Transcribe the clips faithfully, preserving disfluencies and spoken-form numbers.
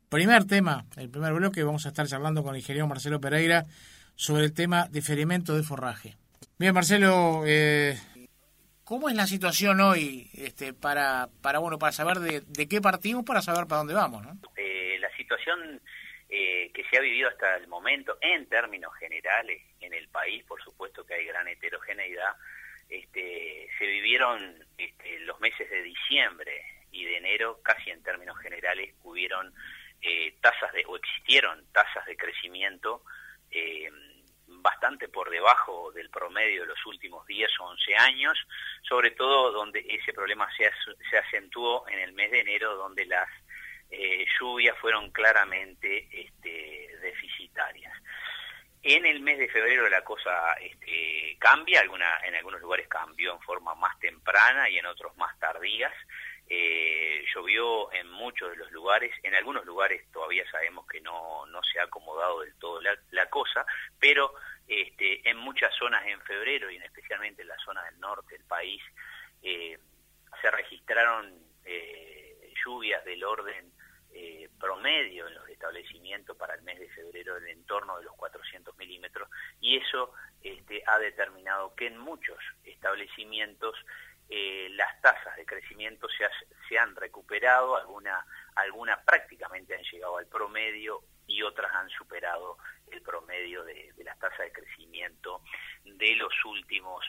primer tema, el primer bloque, vamos a estar charlando con el ingeniero Marcelo Pereira sobre el tema diferimiento de forraje. Bien, Marcelo, eh, ¿cómo es la situación hoy este, para para bueno para saber de, de qué partimos, para saber para dónde vamos, ¿no? Eh, la situación eh, que se ha vivido hasta el momento, en términos generales, en el país, por supuesto que hay gran heterogeneidad, este, se vivieron este, los meses de diciembre y de enero, casi en términos generales, hubieron eh, tasas de, o existieron tasas de crecimiento eh, bastante por debajo del promedio de los últimos diez o once años, sobre todo donde ese problema se, se acentuó en el mes de enero, donde las eh, lluvias fueron claramente este, deficitarias. En el mes de febrero la cosa este, cambia, alguna, en algunos lugares cambió en forma más temprana y en otros más tardías. Eh, llovió en muchos de los lugares, en algunos lugares todavía sabemos que no, no se ha acomodado del todo la, la cosa, pero este, en muchas zonas en febrero y en especialmente en la zona del norte del país eh, se registraron eh, lluvias del orden eh, promedio en los establecimientos para el mes de febrero en entorno de los cuatrocientos milímetros, y eso este, ha determinado que en muchos establecimientos Eh, las tasas de crecimiento se, ha, se han recuperado, algunas alguna prácticamente han llegado al promedio y otras han superado el promedio de, de las tasas de crecimiento de los últimos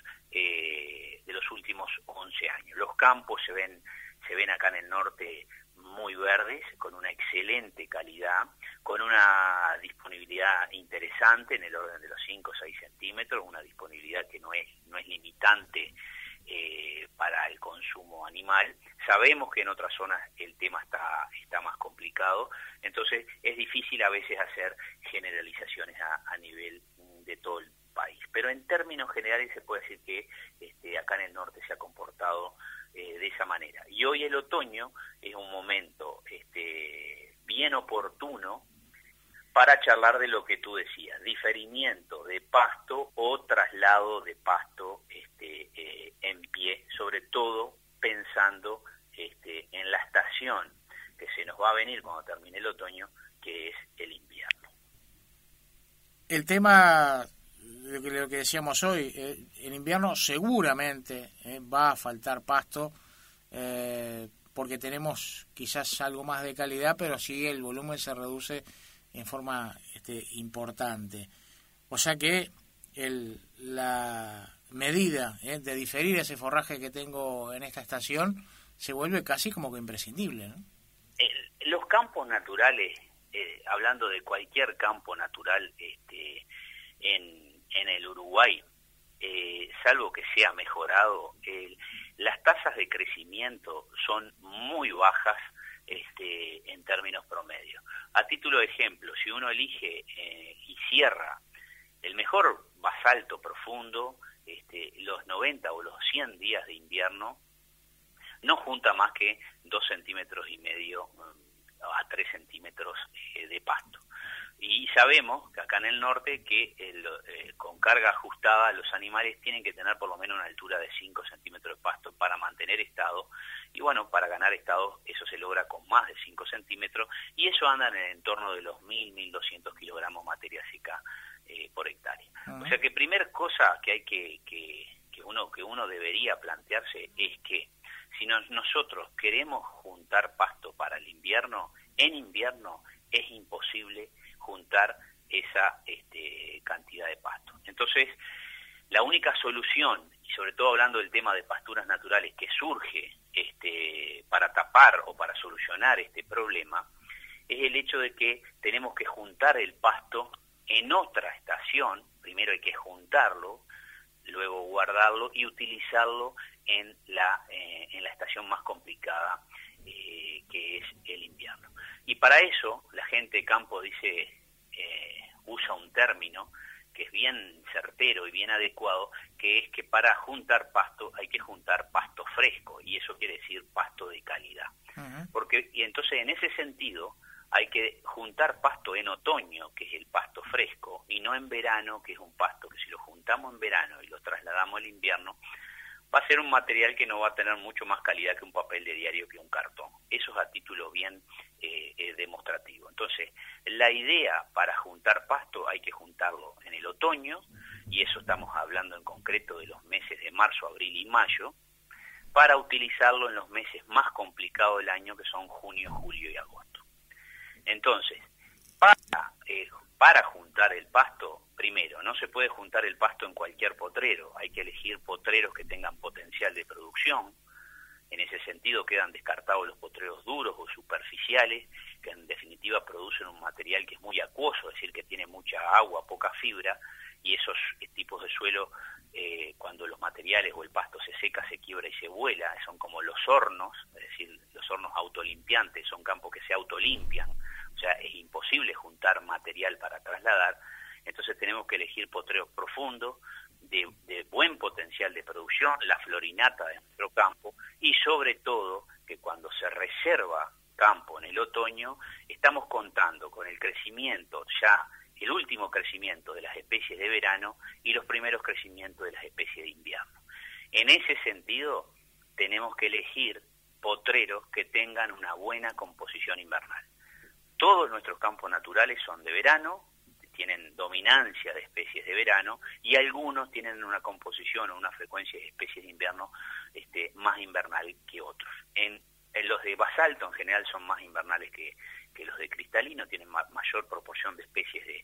eh, de los últimos once años. Los campos se ven se ven acá en el norte muy verdes, con una excelente calidad, con una disponibilidad interesante en el orden de los cinco o seis centímetros, una disponibilidad que no es no es limitante Eh, para el consumo animal. Sabemos que en otras zonas el tema está, está más complicado, entonces es difícil a veces hacer generalizaciones a, a nivel de todo el país. Pero en términos generales se puede decir que este, acá en el norte se ha comportado eh, de esa manera. Y hoy el otoño es un momento este, bien oportuno para charlar de lo que tú decías, diferimiento de pasto o traslado de pasto este, eh, en pie, sobre todo pensando este, en la estación que se nos va a venir cuando termine el otoño, que es el invierno. El tema de lo que decíamos hoy, eh, en invierno seguramente eh, va a faltar pasto, eh, porque tenemos quizás algo más de calidad, pero sí el volumen se reduce en forma este, importante. O sea que el, la medida eh, de diferir ese forraje que tengo en esta estación se vuelve casi como que imprescindible, ¿no? Eh, los campos naturales, eh, hablando de cualquier campo natural este, en, en el Uruguay, eh, salvo que sea mejorado, eh, las tasas de crecimiento son muy bajas este, en términos promedio. A título de ejemplo, si uno elige eh, y cierra el mejor basalto profundo, este, los noventa o los cien días de invierno, no junta más que dos centímetros y medio a tres centímetros eh, de pasto. Y sabemos que acá en el norte que el, eh, con carga ajustada los animales tienen que tener por lo menos una altura de cinco centímetros de pasto para mantener estado, y bueno, para ganar estado eso se logra con más de cinco centímetros, y eso anda en el entorno de los mil, mil doscientos kilogramos materia seca eh, por hectárea. Uh-huh. O sea que primer cosa que hay que, que, que, uno, que uno debería plantearse es que si nos, nosotros queremos juntar pasto para el invierno, en invierno es imposible juntar esa este, cantidad de pasto. Entonces, la única solución, y sobre todo hablando del tema de pasturas naturales que surge este, para tapar o para solucionar este problema, es el hecho de que tenemos que juntar el pasto en otra estación. Primero hay que juntarlo, luego guardarlo y utilizarlo en la, eh, en la estación más complicada, eh, que es el invierno. Y para eso la gente de campo dice, eh, usa un término que es bien certero y bien adecuado, que es que para juntar pasto hay que juntar pasto fresco, y eso quiere decir pasto de calidad. Uh-huh. Porque, y entonces en ese sentido hay que juntar pasto en otoño, que es el pasto fresco, y no en verano, que es un pasto que si lo juntamos en verano y lo trasladamos al invierno, va a ser un material que no va a tener mucho más calidad que un papel de diario, que un cartón. Eso es a título bien eh, eh, demostrativo. Entonces, Entonces, la idea para juntar pasto hay que juntarlo en el otoño, y eso estamos hablando en concreto de los meses de marzo, abril y mayo, para utilizarlo en los meses más complicados del año, que son junio, julio y agosto. Entonces, para, eh, para juntar el pasto, primero, no se puede juntar el pasto en cualquier potrero, hay que elegir potreros que tengan potencial de producción. En ese sentido quedan descartados los potreros duros o superficiales, que en definitiva producen un material que es muy acuoso, es decir, que tiene mucha agua, poca fibra, y esos tipos de suelo, eh, cuando los materiales o el pasto se seca, se quiebra y se vuela, son como los hornos, es decir, los hornos autolimpiantes, son campos que se autolimpian, o sea, es imposible juntar material para trasladar. Entonces tenemos que elegir potreros profundos, de, de buen potencial de producción, la florinata de nuestro campo, y sobre todo que cuando se reserva campo en el otoño, estamos contando con el crecimiento, ya el último crecimiento de las especies de verano y los primeros crecimientos de las especies de invierno. En ese sentido, tenemos que elegir potreros que tengan una buena composición invernal. Todos nuestros campos naturales son de verano, tienen dominancia de especies de verano, y algunos tienen una composición o una frecuencia de especies de invierno este, más invernal que otros. En, en los de basalto en general son más invernales que, que los de cristalino, tienen ma mayor proporción de especies de,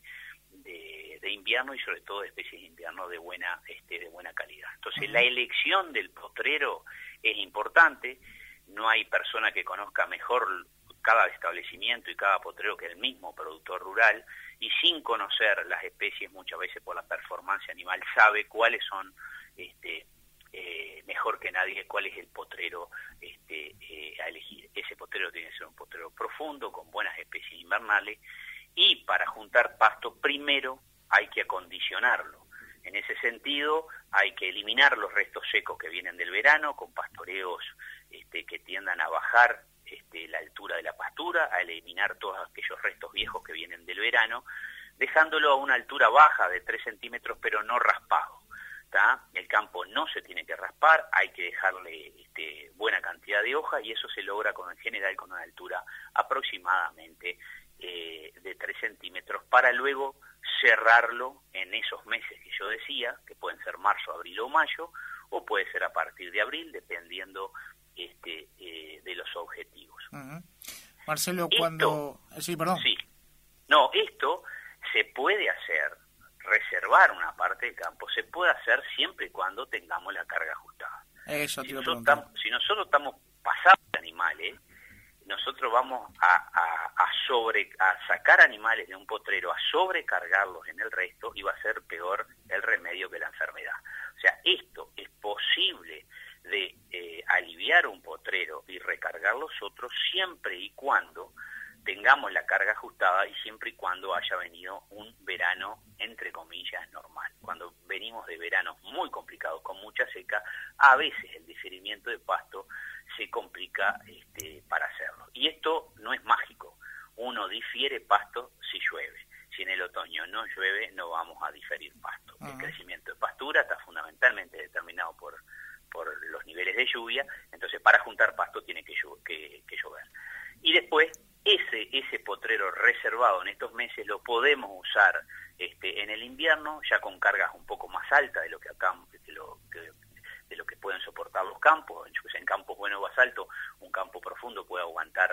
de, de invierno, y sobre todo de especies de invierno de buena, este, de buena calidad. Entonces, uh-huh. La elección del potrero es importante. No hay persona que conozca mejor cada establecimiento y cada potrero que el mismo productor rural, y sin conocer las especies, muchas veces por la performance animal, sabe cuáles son este, eh, mejor que nadie, cuál es el potrero este, eh, a elegir. Ese potrero tiene que ser un potrero profundo, con buenas especies invernales, y para juntar pasto primero hay que acondicionarlo. En ese sentido hay que eliminar los restos secos que vienen del verano, con pastoreos este, que tiendan a bajar Este, la altura de la pastura, a eliminar todos aquellos restos viejos que vienen del verano, dejándolo a una altura baja de tres centímetros, pero no raspado, ¿tá? El campo no se tiene que raspar, hay que dejarle este, buena cantidad de hoja, y eso se logra con, en general con una altura aproximadamente eh, de tres centímetros, para luego cerrarlo en esos meses que yo decía, que pueden ser marzo, abril o mayo, o puede ser a partir de abril, dependiendo Este, eh, de los objetivos. Uh-huh. Marcelo, esto, cuando... Sí, perdón. Sí. No, esto se puede hacer, reservar una parte del campo, se puede hacer siempre y cuando tengamos la carga ajustada. Eso si, te lo nosotros pregunto. si nosotros estamos pasados de animales, nosotros vamos a, a, a, sobre, a sacar animales de un potrero, a sobrecargarlos en el resto, y va a ser peor el remedio que la enfermedad. O sea, esto es posible de eh, aliviar un potrero y recargar los otros siempre y cuando tengamos la carga ajustada, y siempre y cuando haya venido un verano, entre comillas, normal. Cuando venimos de veranos muy complicados, con mucha seca, a veces el diferimiento de pasto se complica este, para hacerlo. Y esto no es mágico. Uno difiere pasto si llueve. Si en el otoño no llueve, no vamos a diferir pasto. Uh-huh. El crecimiento de pastura está fundamentalmente determinado por por los niveles de lluvia, entonces para juntar pasto tiene que, que, que llover. Y después, ese ese potrero reservado en estos meses lo podemos usar este, en el invierno, ya con cargas un poco más altas de lo que acá de lo que, de lo que pueden soportar los campos. En campos buenos basalto, un campo profundo puede aguantar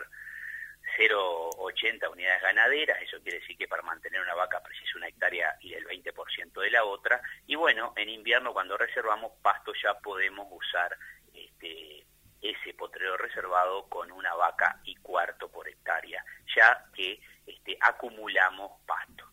cero coma ochenta unidades ganaderas, eso quiere decir que para mantener una vaca precisa una hectárea y el veinte por ciento de la otra, y bueno, en invierno cuando reservamos pasto ya podemos usar este, ese potrero reservado con una vaca y cuarto por hectárea, ya que este, acumulamos pasto.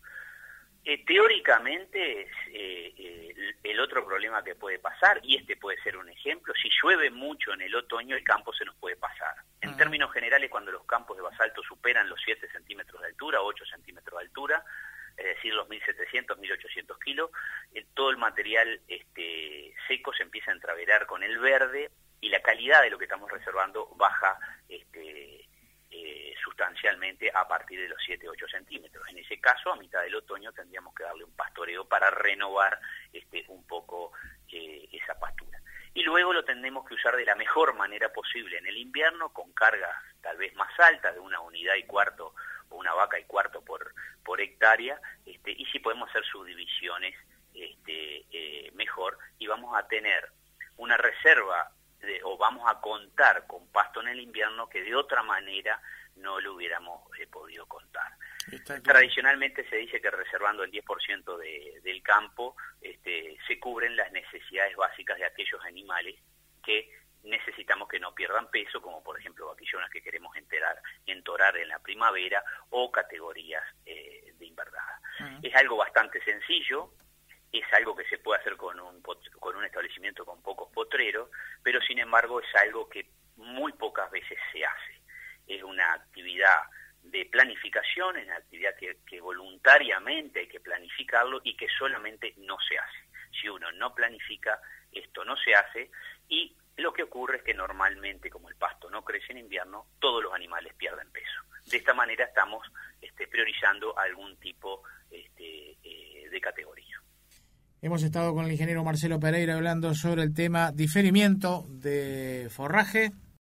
Eh, teóricamente, eh, eh, el otro problema que puede pasar, y este puede ser un ejemplo, si llueve mucho en el otoño, el campo se nos puede pasar. En uh-huh. términos generales, cuando los campos de basalto superan los siete centímetros de altura, ocho centímetros de altura, es decir, los mil setecientos, mil ochocientos kilos, eh, todo el material este, seco se empieza a entreverar con el verde, y la calidad de lo que estamos reservando baja este, eh, sustancialmente a partir de los siete, ocho centímetros. En ese caso, a mitad del otoño tendríamos que darle un pastoreo para renovar este, un poco eh, esa pastura. Y luego lo tendremos que usar de la mejor manera posible en el invierno, con cargas tal vez más altas, de una unidad y cuarto o una vaca vaca y cuarto por por hectárea, este, y si podemos hacer subdivisiones este, eh, mejor, y vamos a tener una reserva de, o vamos a contar con pasto en el invierno que de otra manera no lo hubiéramos eh, podido contar. Tradicionalmente se dice que reservando el diez por ciento de, del campo este, se cubren las necesidades básicas de aquellos animales que necesitamos que no pierdan peso, como por ejemplo vaquillonas que queremos enterar, entorar en la primavera, o categorías eh, de invernada. Uh-huh. Es algo bastante sencillo, es algo que se puede hacer con un, con un establecimiento con pocos potreros, pero sin embargo es algo que muy pocas veces se hace. Es una actividad de planificación, es una actividad que, que voluntariamente hay que planificarlo y que solamente no se hace. Si uno no planifica, esto no se hace, y lo que ocurre es que normalmente, como el pasto no crece en invierno, todos los animales pierden peso. De esta manera estamos este, priorizando algún tipo este, eh, de categoría. Hemos estado con el ingeniero Marcelo Pereira hablando sobre el tema diferimiento de forraje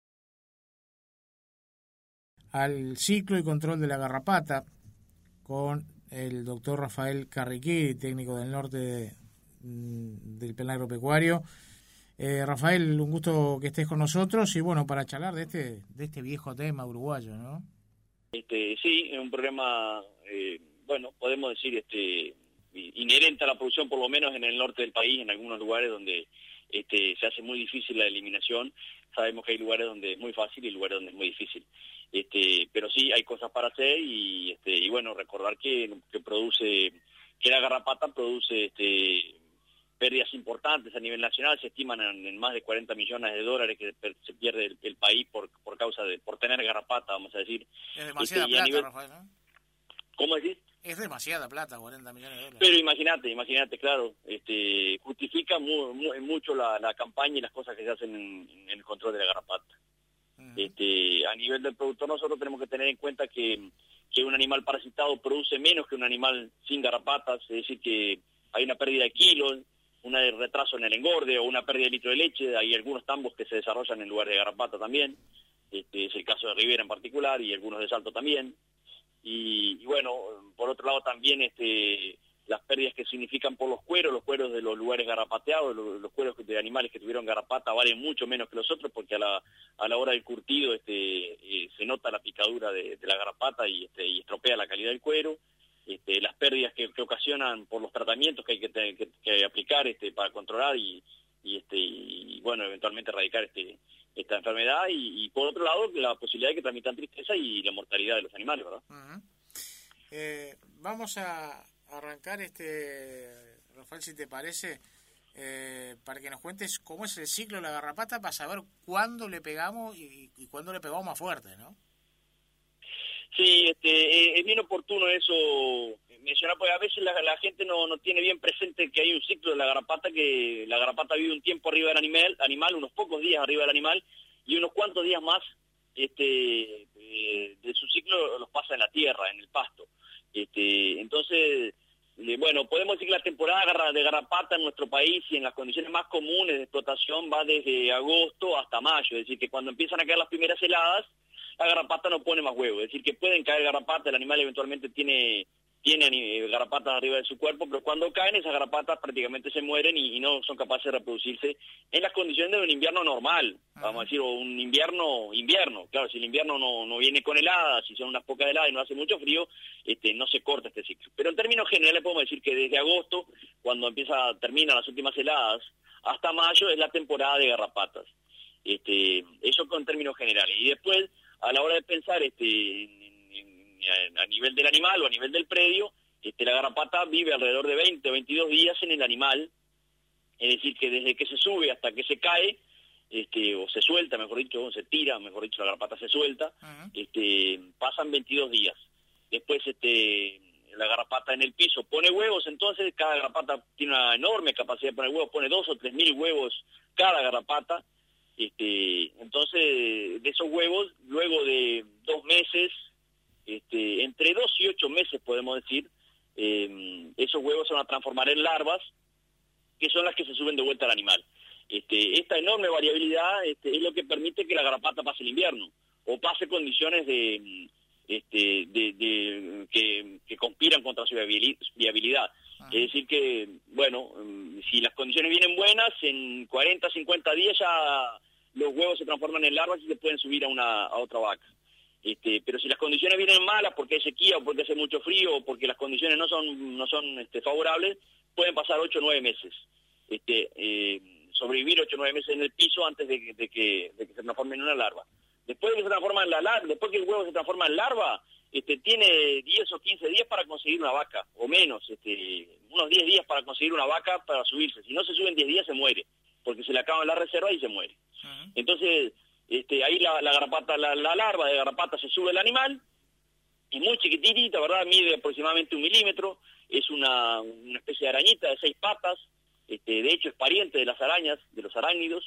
al ciclo y control de la garrapata, con el doctor Rafael Carriquí, técnico del norte de, del Plan Agropecuario. Eh, Rafael, un gusto que estés con nosotros y bueno, para charlar de este de este viejo tema uruguayo, ¿no? Este, sí, es un problema, eh, bueno, podemos decir este inherente a la producción, por lo menos en el norte del país, en algunos lugares donde este se hace muy difícil la eliminación. Sabemos que hay lugares donde es muy fácil y lugares donde es muy difícil. Este, pero sí hay cosas para hacer y este y bueno, recordar que, que produce, que la garrapata produce este pérdidas importantes a nivel nacional, se estiman en, en más de cuarenta millones de dólares que per, se pierde el, el país por por causa de por tener garrapata, vamos a decir. Es demasiada este, plata, nivel, Rafael, ¿no? ¿Cómo decís? Es demasiada plata, cuarenta millones de dólares. Pero imagínate, imagínate, claro, este justifica mu, mu, mucho la, la campaña y las cosas que se hacen en, en el control de la garrapata. Uh-huh. Este, a nivel del productor nosotros tenemos que tener en cuenta que, que un animal parasitado produce menos que un animal sin garrapatas, es decir que hay una pérdida de kilos, un retraso en el engorde o una pérdida de litro de leche. Hay algunos tambos que se desarrollan en lugar de garrapata también, este es el caso de Rivera en particular y algunos de Salto también. Y, y bueno, por otro lado también este las pérdidas que significan por los cueros, los cueros de los lugares garrapateados, los, los cueros de animales que tuvieron garrapata valen mucho menos que los otros porque a la a la hora del curtido este eh, se nota la picadura de, de la garrapata y, este, y estropea la calidad del cuero. Este, las pérdidas que, que ocasionan por los tratamientos que hay que, que, que aplicar este, para controlar y, y, este, y bueno, eventualmente erradicar este, esta enfermedad y, y por otro lado la posibilidad de que transmitan tristeza y la mortalidad de los animales, ¿verdad? Uh-huh. eh, vamos a arrancar, este Rafael, si te parece, eh, para que nos cuentes cómo es el ciclo de la garrapata para saber cuándo le pegamos y, y cuándo le pegamos más fuerte, ¿no? Sí, este, es bien oportuno eso mencionar, porque a veces la, la gente no, no tiene bien presente que hay un ciclo de la garrapata, que la garrapata vive un tiempo arriba del animal, animal unos pocos días arriba del animal, y unos cuantos días más este, eh, de su ciclo los pasa en la tierra, en el pasto. Este, entonces, eh, bueno, podemos decir que la temporada de garrapata en nuestro país y en las condiciones más comunes de explotación va desde agosto hasta mayo, es decir, que cuando empiezan a caer las primeras heladas, la garrapata no pone más huevos, es decir, que pueden caer garrapatas, el animal eventualmente tiene tiene garrapatas arriba de su cuerpo, pero cuando caen esas garrapatas prácticamente se mueren y, y no son capaces de reproducirse en las condiciones de un invierno normal, vamos a decir, o un invierno, invierno, claro, si el invierno no, no viene con heladas, si son unas pocas heladas y no hace mucho frío, este no se corta este ciclo. Pero en términos generales podemos decir que desde agosto, cuando empieza terminan las últimas heladas, hasta mayo es la temporada de garrapatas. Este, eso con términos generales. Y después, a la hora de pensar este en, en, a nivel del animal o a nivel del predio, este, la garrapata vive alrededor de veinte o veintidós días en el animal, es decir, que desde que se sube hasta que se cae, este, o se suelta, mejor dicho, o se tira, mejor dicho, la garrapata se suelta, uh-huh. este, pasan veintidós días. Después, este, la garrapata en el piso pone huevos, entonces cada garrapata tiene una enorme capacidad de poner huevos, pone dos o tres mil huevos cada garrapata. Este, entonces, de esos huevos, luego de dos meses, este, entre dos y ocho meses podemos decir, eh, esos huevos se van a transformar en larvas, que son las que se suben de vuelta al animal. Este, esta enorme variabilidad este, es lo que permite que la garrapata pase el invierno, o pase condiciones de, este, de, de conspiran contra su viabilidad. Uh-huh. Es decir que, bueno, si las condiciones vienen buenas, en cuarenta, cincuenta días ya los huevos se transforman en larvas y se pueden subir a una a otra vaca. Este, pero si las condiciones vienen malas porque hay sequía o porque hace mucho frío o porque las condiciones no son no son este, favorables, pueden pasar ocho o nueve meses. Este, eh, sobrevivir ocho o nueve meses en el piso antes de, de, que, de que se transforme en una larva. Después de que se transforma en la larva, después que el huevo se transforma en larva, este, tiene diez o quince días para conseguir una vaca, o menos, este, unos diez días para conseguir una vaca para subirse. Si no se sube en diez días se muere, porque se le acaban las reservas y se muere. Uh-huh. Entonces, este, ahí la, la garrapata, la, la larva de garrapata se sube al animal, y muy chiquitita, ¿verdad? Mide aproximadamente un milímetro, es una, una especie de arañita de seis patas, este, de hecho es pariente de las arañas, de los arácnidos,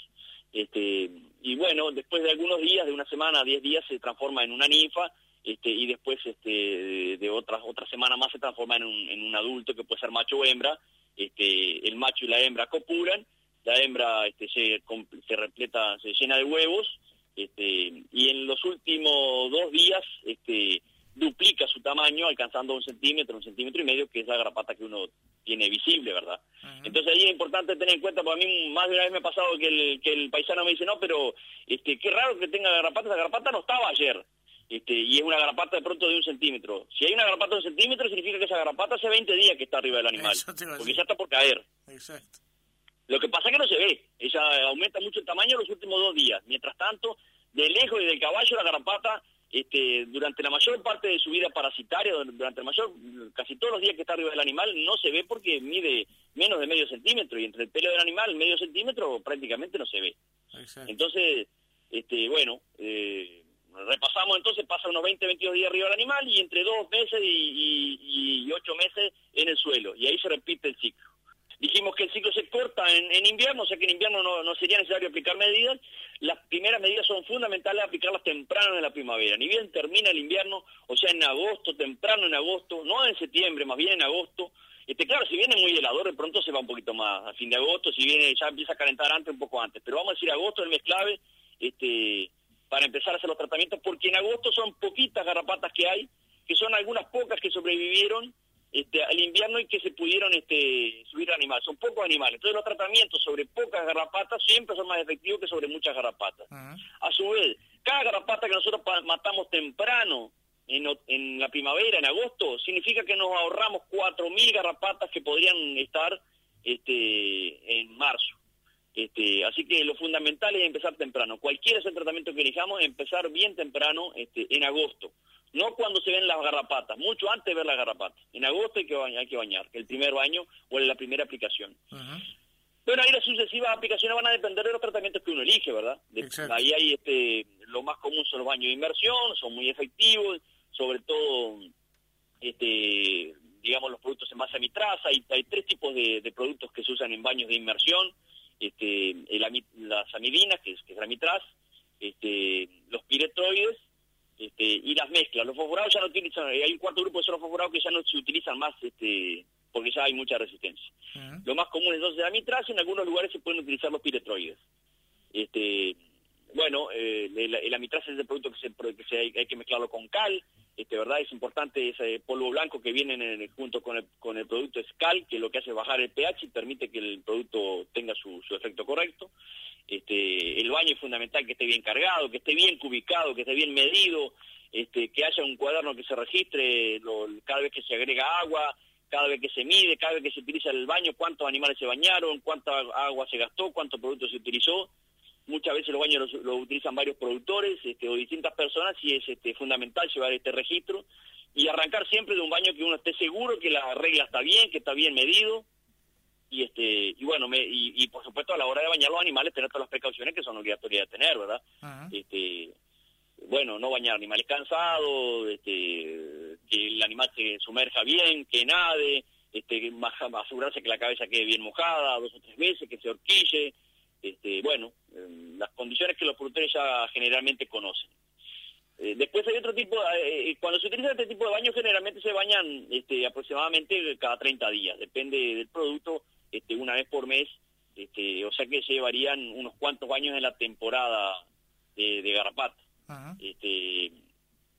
este, y bueno, después de algunos días, de una semana a diez días, se transforma en una ninfa, este, y después este, de, de otras otra semana más se transforma en un, en un adulto que puede ser macho o hembra. Este, el macho y la hembra copulan, la hembra este, se, se repleta, se llena de huevos, este, y en los últimos dos días este, duplica su tamaño, alcanzando un centímetro, un centímetro y medio, que es la garrapata que uno tiene visible, ¿verdad? Uh-huh. Entonces ahí es importante tener en cuenta, porque a mí más de una vez me ha pasado que el, que el paisano me dice, no, pero este, qué raro que tenga garrapata, esa garrapata no estaba ayer. Este, y es una garrapata de pronto de un centímetro. Si hay una garrapata de un centímetro, significa que esa garrapata hace veinte días que está arriba del animal, porque ya está por caer. Exacto. Lo que pasa es que no se ve, ella aumenta mucho el tamaño los últimos dos días. Mientras tanto, de lejos y del caballo, la garrapata, este, durante la mayor parte de su vida parasitaria, durante el mayor, casi todos los días que está arriba del animal, no se ve porque mide menos de medio centímetro, y entre el pelo del animal, medio centímetro, prácticamente no se ve. Exacto. Entonces, este, bueno, eh, repasamos entonces, pasa unos veinte, veintidós días arriba del animal y entre dos meses y, y, y ocho meses en el suelo, y ahí se repite el ciclo. Dijimos que el ciclo se corta en, en invierno, o sea que en invierno no, no sería necesario aplicar medidas. Las primeras medidas son fundamentales aplicarlas temprano en la primavera, ni bien termina el invierno, o sea en agosto, temprano en agosto, no en septiembre, más bien en agosto. Este, claro, si viene muy helador, de pronto se va un poquito más a fin de agosto, si viene ya empieza a calentar antes, un poco antes, pero vamos a decir agosto, el mes clave, este, para empezar a hacer los tratamientos, porque en agosto son poquitas garrapatas que hay, que son algunas pocas que sobrevivieron este, al invierno y que se pudieron este, subir al animal. Son pocos animales. Entonces los tratamientos sobre pocas garrapatas siempre son más efectivos que sobre muchas garrapatas. Uh-huh. A su vez, cada garrapata que nosotros matamos temprano, en, en la primavera, en agosto, significa que nos ahorramos cuatro mil garrapatas que podrían estar este, en marzo. Este, así que lo fundamental es empezar temprano. Cualquiera sea el tratamiento que elijamos, empezar bien temprano, este, en agosto. No cuando se ven las garrapatas, mucho antes de ver las garrapatas. En agosto hay que bañar, hay que bañar el primer baño o en la primera aplicación. Uh-huh. Bueno, ahí las sucesivas aplicaciones van a depender de los tratamientos que uno elige, ¿verdad? De, ahí hay, este, lo más común son los baños de inmersión, son muy efectivos, sobre todo, este, digamos, los productos en base a mitraza. Hay, hay tres tipos de, de productos que se usan en baños de inmersión. Este, el, las amidinas, que es, que es la mitraz, este, los piretroides, este, y las mezclas. Los fosforados ya no utilizan, hay un cuarto grupo de suelos fosforados que ya no se utilizan más, este, porque ya hay mucha resistencia. Uh-huh. Lo más común es entonces la mitraz, y en algunos lugares se pueden utilizar los piretroides. Este, bueno, eh, la, la mitraz es el producto que, se, que se hay, hay que mezclarlo con cal, este, ¿verdad? Es importante ese polvo blanco que viene en el, junto con el, con el producto es cal, que lo que hace es bajar el pH y permite que el producto tenga su, su efecto correcto. Este, el baño es fundamental que esté bien cargado, que esté bien cubicado, que esté bien medido, este, que haya un cuaderno que se registre lo, cada vez que se agrega agua, cada vez que se mide, cada vez que se utiliza el baño, cuántos animales se bañaron, cuánta agua se gastó, cuánto producto se utilizó. Muchas veces los baños los, los utilizan varios productores este, o distintas personas, y es este, fundamental llevar este registro y arrancar siempre de un baño que uno esté seguro que la regla está bien, que está bien medido. Y este y bueno, me, y, y por supuesto a la hora de bañar los animales tener todas las precauciones que son obligatorias de tener, ¿verdad? Uh-huh. Este bueno, no bañar animales cansados, este que el animal se sumerja bien, que nade, este asegurarse que la cabeza quede bien mojada dos o tres veces, que se horquille, este bueno, eh, las condiciones que los productores ya generalmente conocen. Eh, después hay otro tipo, eh, cuando se utiliza este tipo de baños generalmente se bañan este, aproximadamente cada treinta días, depende del producto, este, una vez por mes, este, o sea que llevarían unos cuantos baños en la temporada de, de garrapata. Uh-huh. Este,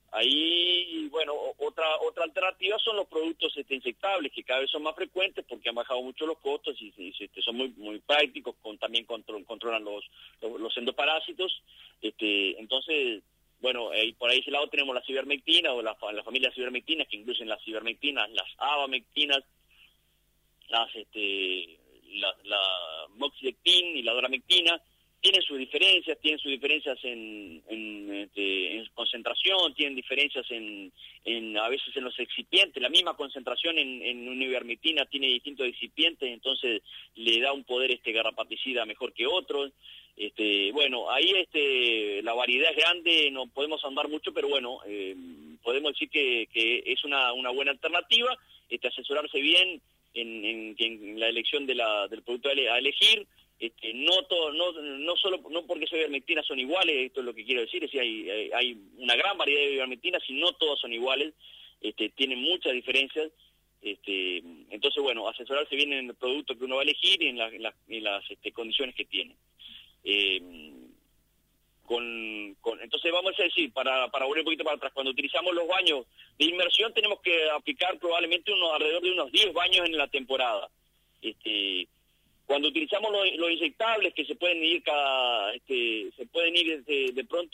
Ahí, bueno, otra otra alternativa son los productos este, insectables, que cada vez son más frecuentes porque han bajado mucho los costos y, y este, son muy muy prácticos, con también control, controlan los, los, los endoparásitos. Este, entonces, bueno, eh, por ahí ese lado tenemos la cibermectina o la, la familia cibermectinas, que incluyen las cibermectinas, las abamectinas, las este, la, la moxidectin y la doramectina. Tienen sus diferencias, tienen sus diferencias en, en, este, en concentración, tienen diferencias en, en a veces en los excipientes. La misma concentración en, en una ivermectina tiene distintos excipientes, entonces le da un poder este garrapaticida mejor que otros. Este, bueno, ahí este la variedad es grande, no podemos andar mucho, pero bueno, eh, podemos decir que, que es una, una buena alternativa, este, asesorarse bien en, en, en la elección de la, del producto a elegir. Este, no todo, no no solo no porque esas ivermectinas son iguales, esto es lo que quiero decir, es que hay, hay hay una gran variedad de ivermectinas y no todas son iguales, este, tienen muchas diferencias, este, entonces bueno, asesorarse bien en el producto que uno va a elegir y en, la, en, la, en las este, condiciones que tiene. Eh, con, con entonces vamos a decir, para, para volver un poquito para atrás, cuando utilizamos los baños de inmersión tenemos que aplicar probablemente unos alrededor de unos diez baños en la temporada. Este, Cuando utilizamos los, los inyectables, que se pueden ir cada, este, se pueden ir de, de pronto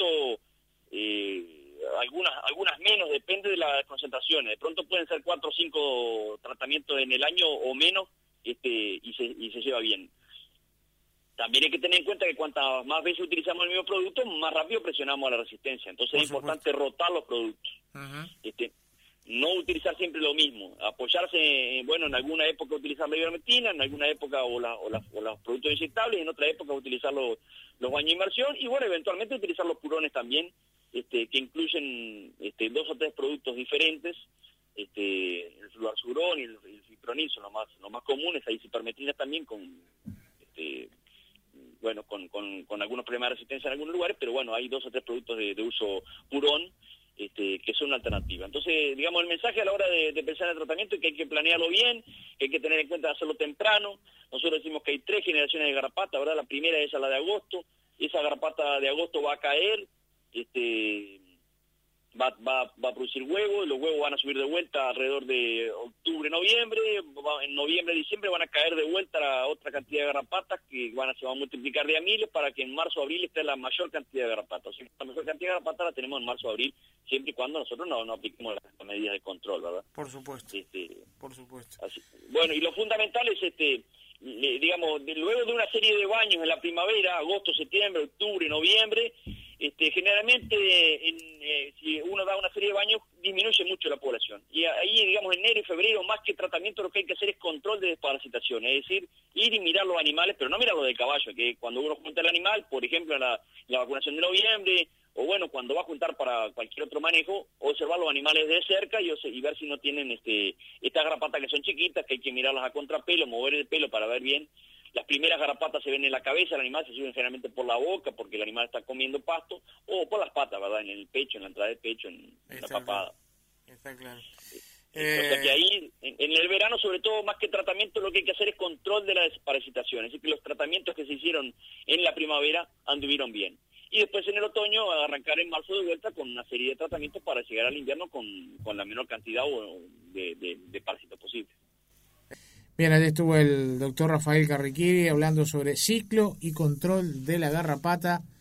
eh, algunas algunas menos, depende de las concentraciones. De pronto pueden ser cuatro o cinco tratamientos en el año o menos, este, y se y se lleva bien. También hay que tener en cuenta que cuantas más veces utilizamos el mismo producto, más rápido presionamos a la resistencia. Entonces Por es supuesto. importante rotar los productos. Uh-huh. Este, no utilizar siempre lo mismo, apoyarse, bueno, en alguna época utilizar la ivermectina, en alguna época o, la, o, la, o los productos inyectables, en otra época utilizar los, los baños de inmersión y bueno, eventualmente utilizar los purones también, este, que incluyen este, dos o tres productos diferentes, este, el fluarsurón y el, el fipronil son los más, los más comunes, hay cipermetrinas también con, este, bueno, con, con, con algunos problemas de resistencia en algunos lugares, pero bueno, hay dos o tres productos de, de uso purón, Este, que son una alternativa. Entonces, digamos, el mensaje a la hora de, de pensar en el tratamiento es que hay que planearlo bien, que hay que tener en cuenta de hacerlo temprano. Nosotros decimos que hay tres generaciones de garrapata, ¿verdad? La primera es la de agosto, esa garrapata de agosto va a caer, este, va, va, va a producir huevos, los huevos van a subir de vuelta alrededor de octubre, noviembre, va, en noviembre, diciembre van a caer de vuelta a otra cantidad de garrapatas que van a, se van a multiplicar de a miles para que en marzo, abril esté la mayor cantidad de garrapatas. O sea, la mayor cantidad de garrapatas la tenemos en marzo, abril, siempre y cuando nosotros no, no apliquemos las, las medidas de control, ¿verdad? Por supuesto, este, por supuesto. Así. Bueno, y lo fundamental es, este, le, digamos, de, luego de una serie de baños en la primavera, agosto, septiembre, octubre, noviembre, este, generalmente en, eh, si uno da una serie de baños disminuye mucho la población. Y ahí, digamos, en enero y febrero, más que tratamiento, lo que hay que hacer es control de desparasitación, es decir, ir y mirar los animales, pero no mirar los del caballo, que cuando uno junta el animal, por ejemplo, en la, la vacunación de noviembre, o bueno, cuando va a juntar para cualquier otro manejo, observar los animales de cerca y, y ver si no tienen este estas garrapatas que son chiquitas, que hay que mirarlas a contrapelo, mover el pelo para ver bien. Las primeras garrapatas se ven en la cabeza, el animal se suben generalmente por la boca, porque el animal está comiendo pasto, o por las patas, ¿verdad? En el pecho, en la entrada del pecho, en, en la papada. Está claro. Eh... O sea que ahí, en, en el verano, sobre todo, más que tratamiento, lo que hay que hacer es control de la desparasitación. Es decir, que los tratamientos que se hicieron en la primavera anduvieron bien. Y después en el otoño arrancar en marzo de vuelta con una serie de tratamientos para llegar al invierno con, con la menor cantidad de, de, de parásitos posible. Bien, ahí estuvo el doctor Rafael Carriquiri hablando sobre ciclo y control de la garrapata.